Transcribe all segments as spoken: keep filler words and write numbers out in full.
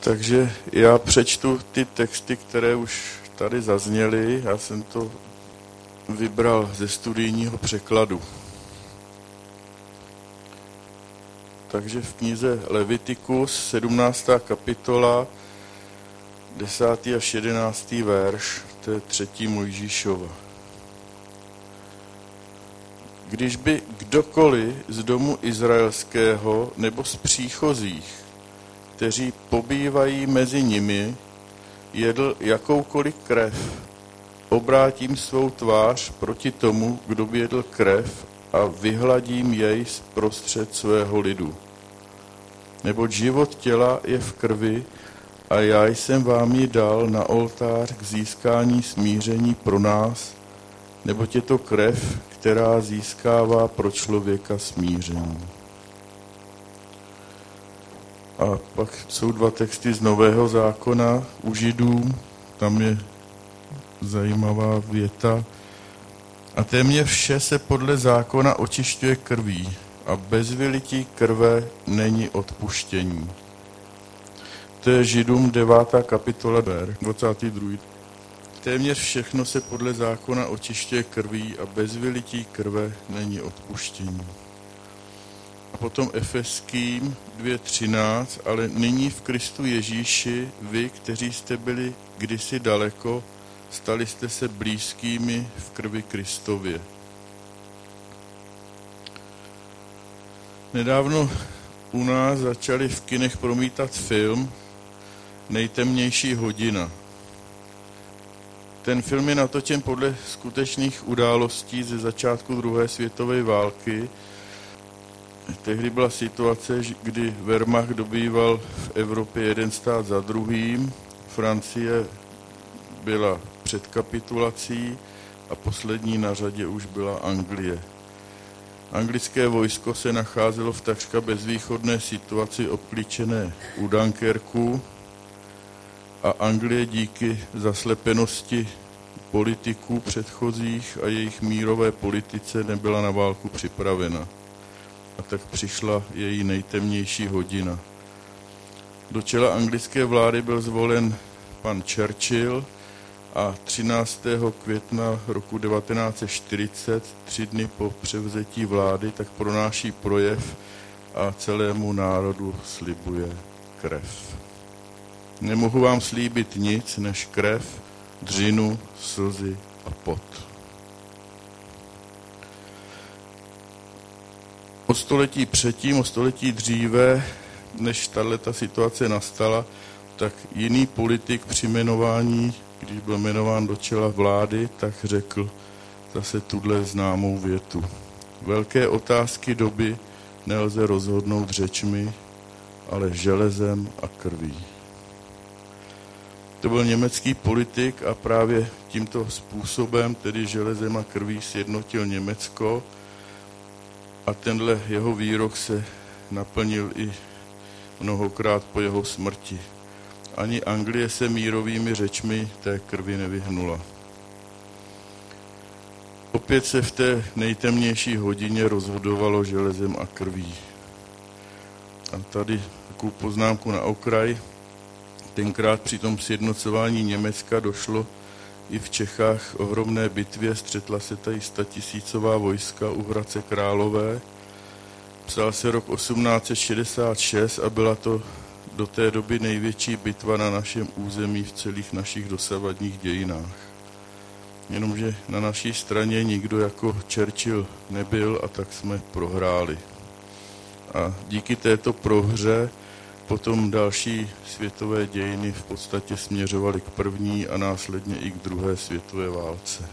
Takže já přečtu ty texty, které už tady zazněly. Já jsem to vybral ze studijního překladu. Takže v knize Levitikus, sedmnáctá kapitola, desátý až jedenáctý verš, to je třetí Mojžíšova. Když by kdokoliv z domu izraelského nebo z příchozích, kteří pobývají mezi nimi, jedl jakoukoliv krev, obrátím svou tvář proti tomu, kdo by jedl krev, a vyhladím jej zprostřed svého lidu. Neboť život těla je v krvi a já jsem vám ji dal na oltář k získání smíření pro nás, neboť je to krev, která získává pro člověka smíření. A pak jsou dva texty z Nového zákona u Židů, tam je zajímavá věta. A téměř vše se podle zákona očišťuje krví a bez vylití krve není odpuštění. To je Židům devátá kapitola, dvacátý druhý Téměř všechno se podle zákona očišťuje krví a bez vylití krve není odpuštění. A potom Efeským dvě třináct, ale nyní v Kristu Ježíši, vy, kteří jste byli kdysi daleko, stali jste se blízkými v krvi Kristově. Nedávno u nás začali v kinech promítat film Nejtemnější hodina. Ten film je natočen podle skutečných událostí ze začátku druhé světové války. Tehdy byla situace, kdy Wehrmacht dobýval v Evropě jeden stát za druhým. Francie byla před kapitulací a poslední na řadě už byla Anglie. Anglické vojsko se nacházelo v takřka bezvýchodné situaci obklíčené u Dunkerku a Anglie díky zaslepenosti politiků předchozích a jejich mírové politice nebyla na válku připravena. A tak přišla její nejtemnější hodina. Do čela anglické vlády byl zvolen pan Churchill a třináctého května roku devatenáct set čtyřicet, tři dny po převzetí vlády, tak pronáší projev a celému národu slibuje krev. Nemohu vám slíbit nic než krev, dřinu, slzy a pot. O století předtím, o století dříve, než tato situace nastala, tak jiný politik při jmenování, když byl jmenován do čela vlády, tak řekl zase tuhle známou větu. Velké otázky doby nelze rozhodnout řečmi, ale železem a krví. To byl německý politik a právě tímto způsobem, tedy železem a krví, sjednotil Německo a tenhle jeho výrok se naplnil i mnohokrát po jeho smrti. Ani Anglie se mírovými řečmi té krvi nevyhnula. Opět se v té nejtemnější hodině rozhodovalo železem a krví. A tady takovou poznámku na okraj. Tenkrát při tom sjednocování Německa došlo i v Čechách ohromné bitvě, střetla se tady statisícová vojska u Hradce Králové. Psal se rok osmnáct set šedesát šest a byla to do té doby největší bitva na našem území v celých našich dosavadních dějinách. Jenomže na naší straně nikdo jako Churchill nebyl a tak jsme prohráli. A díky této prohře potom další světové dějiny v podstatě směřovaly k první a následně i k druhé světové válce.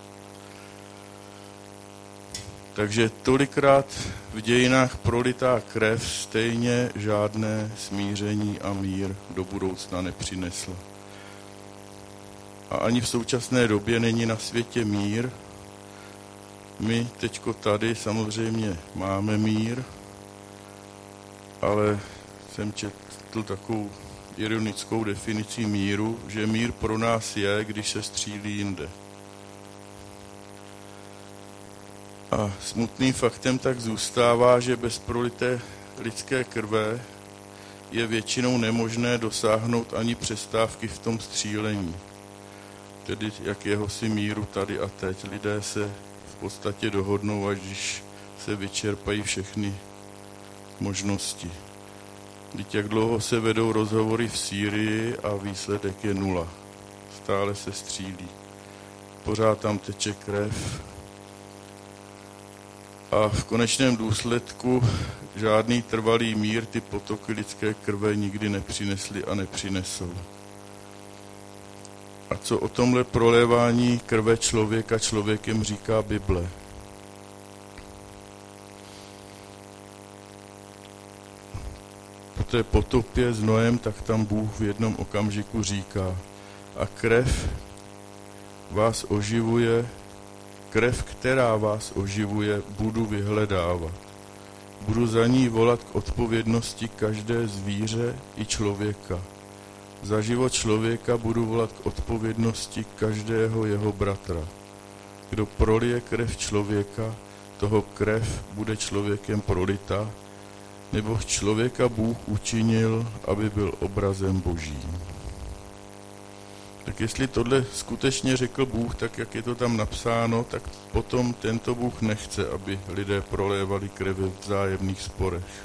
Takže tolikrát v dějinách prolitá krev stejně žádné smíření a mír do budoucna nepřinesla. A ani v současné době není na světě mír. My teďko tady samozřejmě máme mír, ale jsem četl takovou ironickou definici míru, že mír pro nás je, když se střílí jinde. A smutným faktem tak zůstává, že bez prolité lidské krve je většinou nemožné dosáhnout ani přestávky v tom střílení. Tedy jakéhosi míru tady a teď. Lidé se v podstatě dohodnou, až když se vyčerpají všechny možnosti. Vždyť jak dlouho se vedou rozhovory v Sýrii a výsledek je nula. Stále se střílí. Pořád tam teče krev. A v konečném důsledku žádný trvalý mír ty potoky lidské krve nikdy nepřinesly a nepřinesou. A co o tomhle prolévání krve člověka člověkem říká Bible? Po té potopě s Noem, tak tam Bůh v jednom okamžiku říká: a krev vás oživuje, krev, která vás oživuje, budu vyhledávat. Budu za ní volat k odpovědnosti každé zvíře i člověka. Za život člověka budu volat k odpovědnosti každého jeho bratra. Kdo prolije krev člověka, toho krev bude člověkem prolita, nebo člověka Bůh učinil, aby byl obrazem Božím. Tak jestli tohle skutečně řekl Bůh, tak jak je to tam napsáno, tak potom tento Bůh nechce, aby lidé prolévali krev v vzájemných sporech.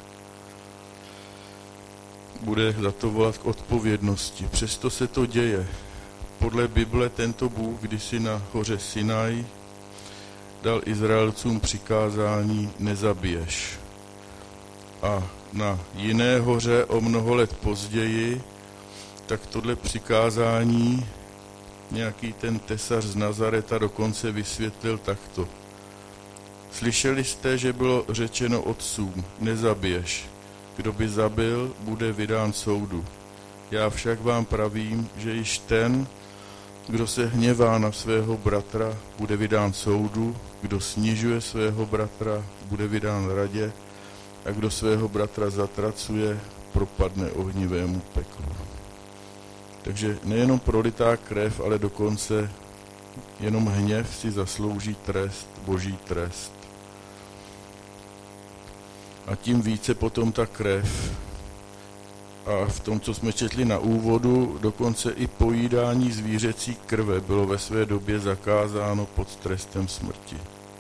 Bude za to volat k odpovědnosti. Přesto se to děje. Podle Bible tento Bůh kdysi na hoře Sinaj dal Izraelcům přikázání nezabiješ. A na jiné hoře o mnoho let později tak tohle přikázání nějaký ten tesař z Nazareta dokonce vysvětlil takto. Slyšeli jste, že bylo řečeno otcům, nezabiješ. Kdo by zabil, bude vydán soudu. Já však vám pravím, že již ten, kdo se hněvá na svého bratra, bude vydán soudu, kdo snižuje svého bratra, bude vydán radě a kdo svého bratra zatracuje, propadne ohnivému peklu. Takže nejenom prolitá krev, ale dokonce jenom hněv si zaslouží trest, boží trest. A tím více potom ta krev. A v tom, co jsme četli na úvodu, dokonce i pojídání zvířecí krve bylo ve své době zakázáno pod trestem smrti.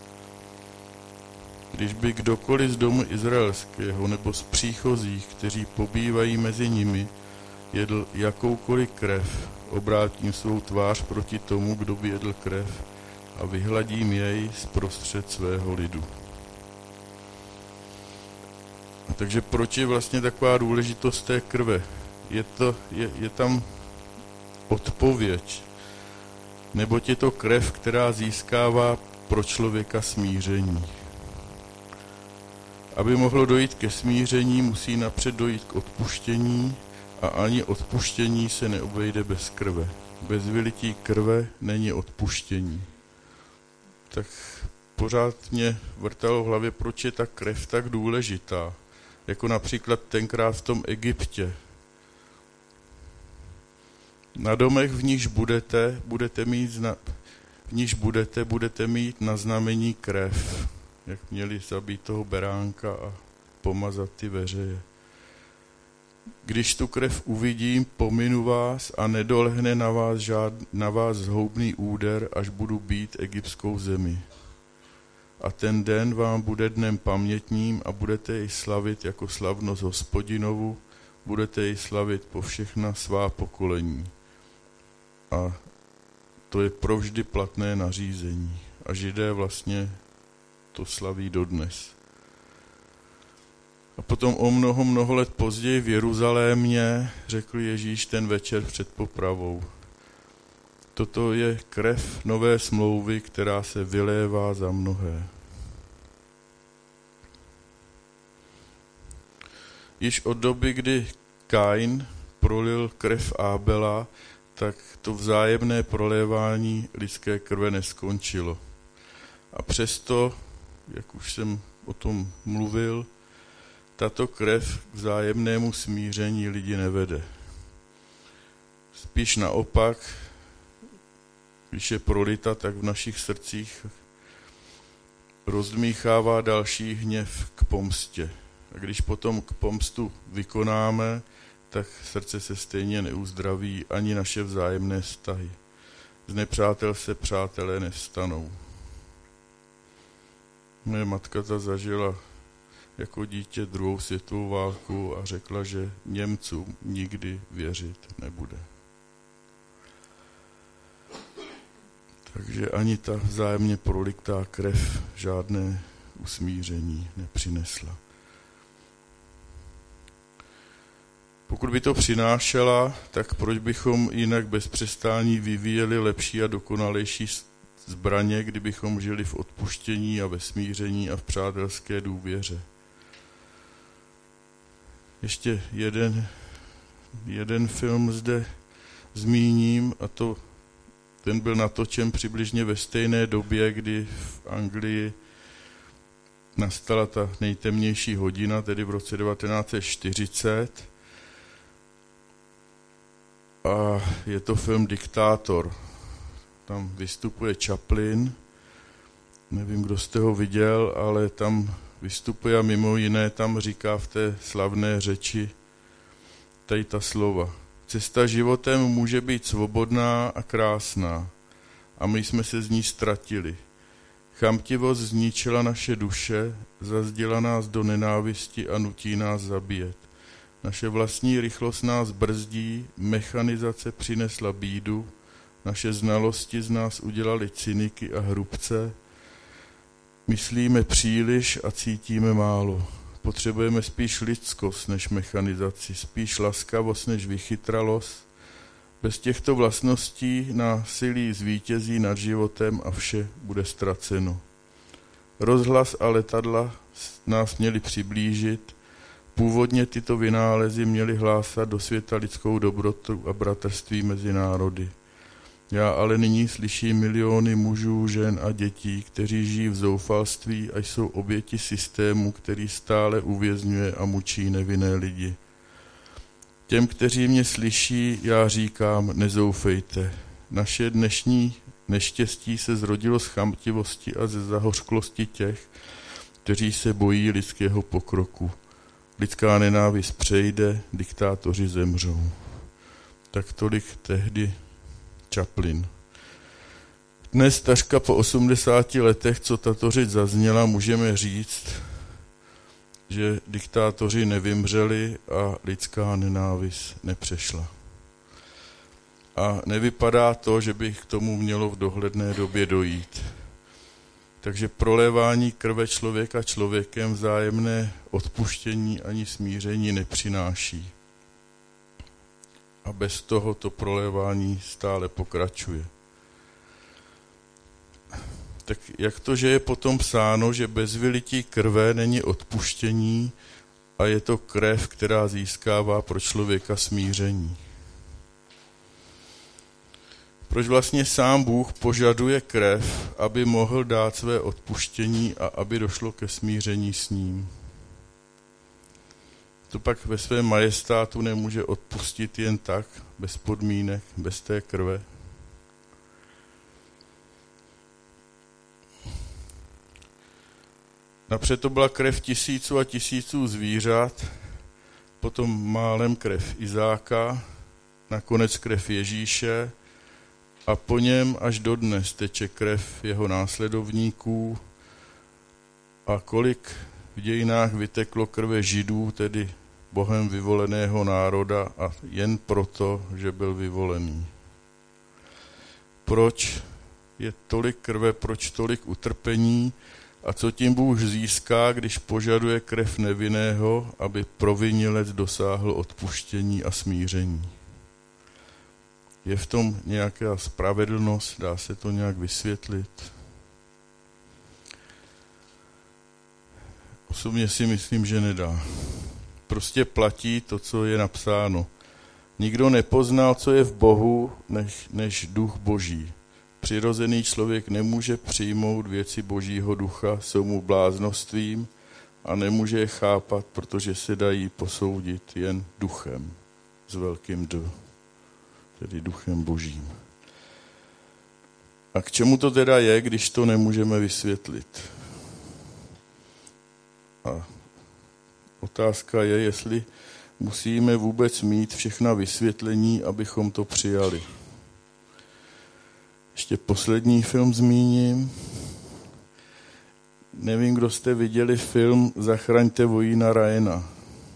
Když by kdokoliv z domu izraelského nebo z příchozích, kteří pobývají mezi nimi, jedl jakoukoliv krev, obrátím svou tvář proti tomu, kdo by jedl krev a vyhladím jej zprostřed svého lidu. A takže proč je vlastně taková důležitost té krve? Je, to, je, je tam odpověď, neboť je to krev, která získává pro člověka smíření. Aby mohlo dojít ke smíření, musí napřed dojít k odpuštění, a ani odpuštění se neobejde bez krve. Bez vylití krve není odpuštění. Tak pořád mě vrtalo v hlavě, proč je ta krev tak důležitá. Jako například tenkrát v tom Egyptě. Na domech, v níž budete, budete mít, zna, v níž budete, budete mít na znamení krev. Jak měli zabít toho beránka a pomazat ty veřeje. Když tu krev uvidím, pominu vás a nedolehne na vás, žád, na vás zhoubný úder, až budu bít egyptskou zemi. A ten den vám bude dnem pamětním a budete jej slavit jako slavnost Hospodinovu, budete jej slavit po všechna svá pokolení. A to je provždy platné nařízení. A Židé vlastně to slaví dodnes. A potom o mnoho, mnoho let později v Jeruzalémě řekl Ježíš ten večer před popravou. Toto je krev nové smlouvy, která se vylévá za mnohé. Již od doby, kdy Kain prolil krev Ábela, tak to vzájemné prolévání lidské krve neskončilo. A přesto, jak už jsem o tom mluvil, tato krev k vzájemnému smíření lidi nevede. Spíš naopak, když je prolita, tak v našich srdcích rozdmíchává další hněv k pomstě. A když potom k pomstu vykonáme, tak srdce se stejně neuzdraví, ani naše vzájemné vztahy. Z nepřátel se přátelé nevstanou. Moje matka ta zažila jako dítě druhou světovou válku a řekla, že Němcům nikdy věřit nebude. Takže ani ta vzájemně proliktá krev žádné usmíření nepřinesla. Pokud by to přinášela, tak proč bychom jinak bez přestání vyvíjeli lepší a dokonalejší zbraně, kdybychom žili v odpuštění a ve smíření a v přátelské důvěře? Ještě jeden, jeden film zde zmíním, a to ten byl natočen přibližně ve stejné době, kdy v Anglii nastala ta nejtemnější hodina, tedy v roce devatenáct set čtyřicet. A je to film Diktátor. Tam vystupuje Chaplin. Nevím, kdo jste ho viděl, ale tam vystupuje a mimo jiné tam říká v té slavné řeči tady ta slova. Cesta životem může být svobodná a krásná a my jsme se z ní ztratili. Chamtivost zničila naše duše, zazděla nás do nenávisti a nutí nás zabíjet. Naše vlastní rychlost nás brzdí, mechanizace přinesla bídu, naše znalosti z nás udělali cyniky a hrubce, myslíme příliš a cítíme málo. Potřebujeme spíš lidskost než mechanizaci, spíš laskavost než vychytralost. Bez těchto vlastností násilí zvítězí nad životem a vše bude ztraceno. Rozhlas a letadla nás měli přiblížit. Původně tyto vynálezy měly hlásat do světa lidskou dobrotu a bratrství mezi národy. Já ale nyní slyším miliony mužů, žen a dětí, kteří žijí v zoufalství a jsou oběti systému, který stále uvězňuje a mučí nevinné lidi. Těm, kteří mě slyší, já říkám, nezoufejte. Naše dnešní neštěstí se zrodilo z chamtivosti a ze zahořklosti těch, kteří se bojí lidského pokroku. Lidská nenávist přejde, diktátoři zemřou. Tak tolik tehdy Chaplin. Dnes, takřka po osmdesáti letech, co tato řeč zazněla, můžeme říct, že diktátoři nevymřeli a lidská nenávist nepřešla. A nevypadá to, že by k tomu mělo v dohledné době dojít. Takže prolévání krve člověka člověkem vzájemné odpuštění ani smíření nepřináší. A bez toho to prolévání stále pokračuje. Tak jak to, že je potom psáno, že bez vylití krve není odpuštění a je to krev, která získává pro člověka smíření? Proč vlastně sám Bůh požaduje krev, aby mohl dát své odpuštění a aby došlo ke smíření s ním? To pak ve svém majestátu nemůže odpustit jen tak, bez podmínek, bez té krve. Napřed to byla krev tisíců a tisíců zvířat, potom málem krev Izáka, nakonec krev Ježíše a po něm až dodnes teče krev jeho následovníků. A kolik v dějinách vyteklo krve Židů, tedy Bohem vyvoleného národa, a jen proto, že byl vyvolený. Proč je tolik krve, proč tolik utrpení a co tím Bůh získá, když požaduje krev nevinného, aby provinilec dosáhl odpuštění a smíření? Je v tom nějaká spravedlnost, dá se to nějak vysvětlit? Osobně si myslím, že nedá. Prostě platí to, co je napsáno. Nikdo nepoznal, co je v Bohu, než, než duch Boží. Přirozený člověk nemůže přijmout věci Božího ducha, jsou mu bláznostvím a nemůže je chápat, protože se dají posoudit jen duchem s velkým D, tedy duchem Božím. A k čemu to teda je, když to nemůžeme vysvětlit? A otázka je, jestli musíme vůbec mít všechna vysvětlení, abychom to přijali. Ještě poslední film zmíním. Nevím, kdo jste viděli film Zachraňte vojína Ryana.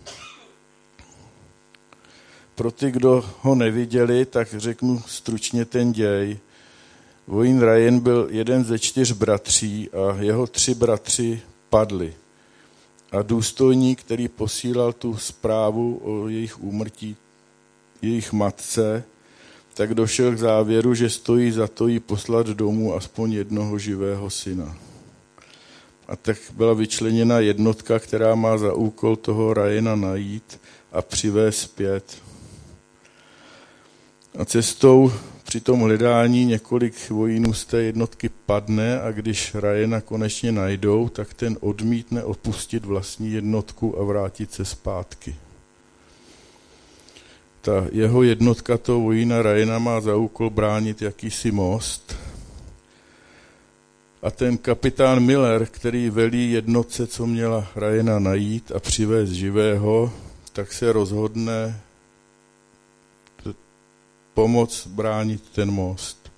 Pro ty, kdo ho neviděli, tak řeknu stručně ten děj. Vojín Ryan byl jeden ze čtyř bratří a jeho tři bratři padli. A důstojník, který posílal tu zprávu o jejich úmrtí jejich matce, tak došel k závěru, že stojí za to jí poslat domů aspoň jednoho živého syna. A tak byla vyčleněna jednotka, která má za úkol toho Ryana najít a přivést zpět. A cestou při tom hledání několik vojínů z té jednotky padne a když Ryana konečně najdou, tak ten odmítne opustit vlastní jednotku a vrátit se zpátky. Ta jeho jednotka toho vojína Ryana má za úkol bránit jakýsi most a ten kapitán Miller, který velí jednotce, co měla Ryana najít a přivést živého, tak se rozhodne pomoct bránit ten most.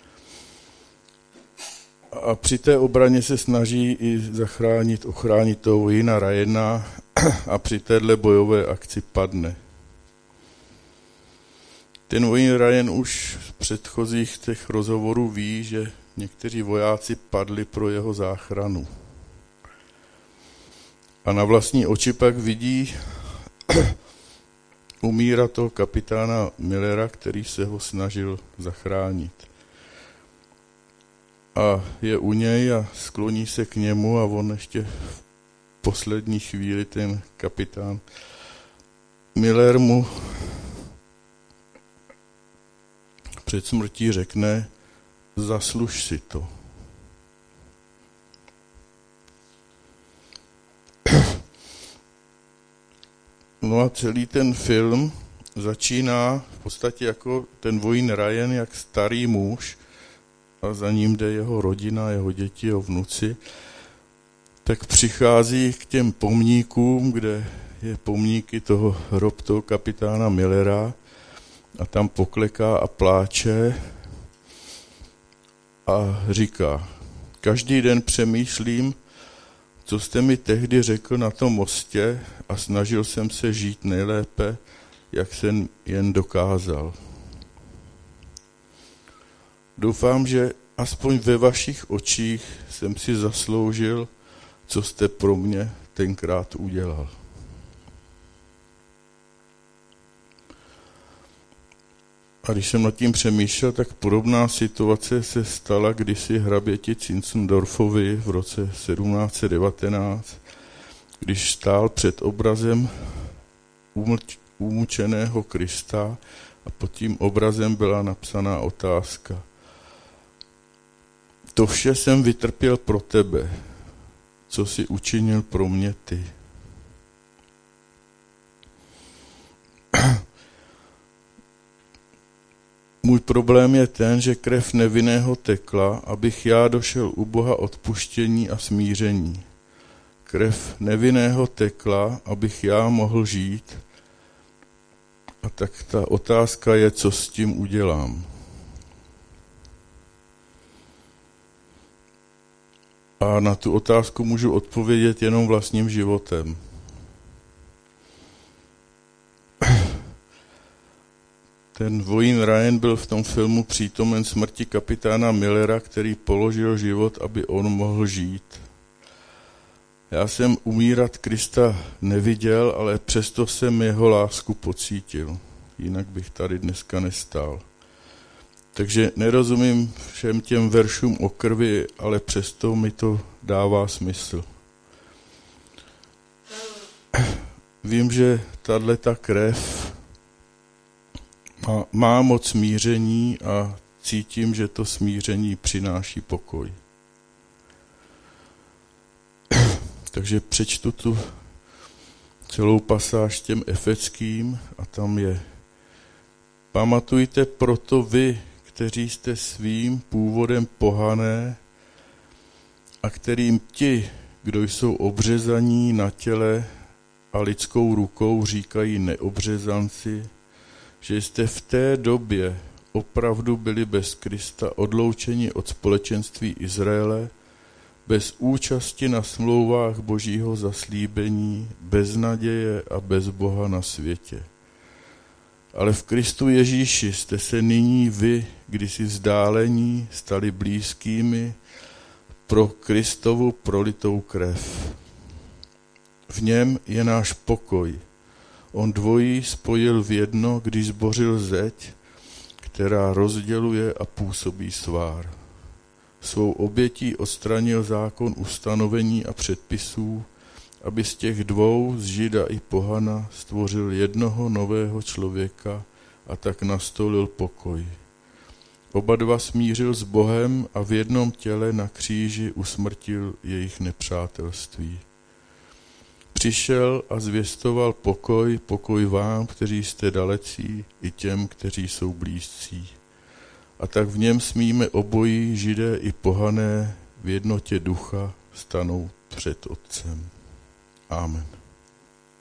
A při té obraně se snaží i zachránit, ochránit toho vojína Ryana a při téhle bojové akci padne. Ten vojín Ryan už z předchozích těch rozhovorů ví, že někteří vojáci padli pro jeho záchranu. A na vlastní oči pak vidí umírat toho kapitána Millera, který se ho snažil zachránit. A je u něj a skloní se k němu a on ještě v poslední chvíli ten kapitán Miller mu před smrtí řekne, zasluž si to. No a celý ten film začíná v podstatě jako ten vojín Ryan, jak starý muž, a za ním jde jeho rodina, jeho děti, jeho vnuci, tak přichází k těm pomníkům, kde je pomníky toho hrob toho kapitána Millera a tam pokleká a pláče a říká, každý den přemýšlím, co jste mi tehdy řekl na tom mostě a snažil jsem se žít nejlépe, jak jsem jen dokázal. Doufám, že aspoň ve vašich očích jsem si zasloužil, co jste pro mě tenkrát udělal. A když jsem nad tím přemýšlel, tak podobná situace se stala kdysi hraběti Zinzendorfovi v roce sedmnáct set devatenáct, když stál před obrazem umučeného Krista a pod tím obrazem byla napsaná otázka. To vše jsem vytrpěl pro tebe, co jsi učinil pro mě ty. Můj problém je ten, že krev nevinného tekla, abych já došel u Boha odpuštění a smíření. Krev nevinného tekla, abych já mohl žít. A tak ta otázka je, co s tím udělám. A na tu otázku můžu odpovědět jenom vlastním životem. Ten vojín Ryan byl v tom filmu přítomen smrti kapitána Millera, který položil život, aby on mohl žít. Já jsem umírat Krista neviděl, ale přesto jsem jeho lásku pocítil. Jinak bych tady dneska nestál. Takže nerozumím všem těm veršům o krvi, ale přesto mi to dává smysl. Vím, že tato krev má, má moc smíření a cítím, že to smíření přináší pokoj. Takže přečtu tu celou pasáž těm Efeským a tam je: Pamatujte proto vy, kteří jste svým původem pohané a kterým ti, kdo jsou obřezaní na těle, a lidskou rukou říkají neobřezanci, že jste v té době opravdu byli bez Krista odloučeni od společenství Izraele, bez účasti na smlouvách Božího zaslíbení, bez naděje a bez Boha na světě. Ale v Kristu Ježíši jste se nyní vy, kdysi vzdálení, stali blízkými pro Kristovu prolitou krev. V něm je náš pokoj. On dvojí spojil v jedno, když zbořil zeď, která rozděluje a působí svár. Svou obětí odstranil zákon ustanovení a předpisů, aby z těch dvou, z Žida i pohana, stvořil jednoho nového člověka a tak nastolil pokoj. Oba dva smířil s Bohem a v jednom těle na kříži usmrtil jejich nepřátelství. Přišel a zvěstoval pokoj, pokoj vám, kteří jste dalecí, i těm, kteří jsou blízcí. A tak v něm smíme obojí, Židé i pohané, v jednotě ducha stanout před Otcem. Amen.